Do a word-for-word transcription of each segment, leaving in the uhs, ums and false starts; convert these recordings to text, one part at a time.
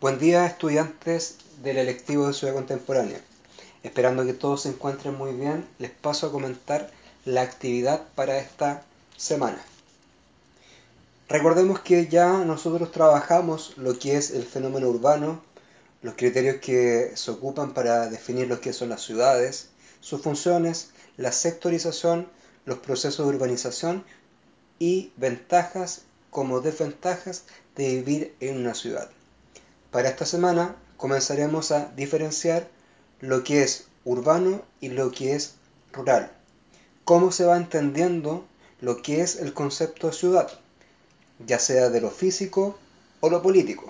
Buen día, estudiantes del electivo de Ciudad Contemporánea. Esperando que todos se encuentren muy bien, les paso a comentar la actividad para esta semana. Recordemos que ya nosotros trabajamos lo que es el fenómeno urbano, los criterios que se ocupan para definir lo que son las ciudades, sus funciones, la sectorización, los procesos de urbanización y ventajas como desventajas de vivir en una ciudad. Para esta semana comenzaremos a diferenciar lo que es urbano y lo que es rural. Cómo se va entendiendo lo que es el concepto de ciudad, ya sea de lo físico o lo político.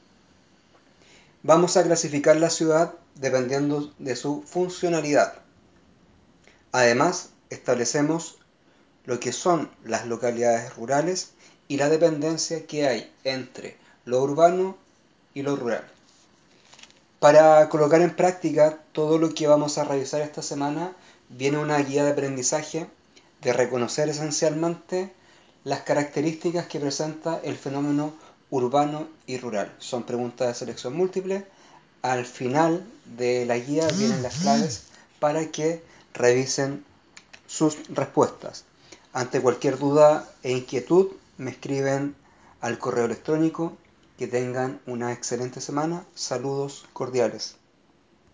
Vamos a clasificar la ciudad dependiendo de su funcionalidad. Además, establecemos lo que son las localidades rurales y la dependencia que hay entre lo urbano y lo rural. Para colocar en práctica todo lo que vamos a revisar esta semana, viene una guía de aprendizaje de reconocer esencialmente las características que presenta el fenómeno urbano y rural. Son preguntas de selección múltiple. Al final de la guía vienen las claves para que revisen sus respuestas. Ante cualquier duda e inquietud, me escriben al correo electrónico. Que tengan una excelente semana. Saludos cordiales.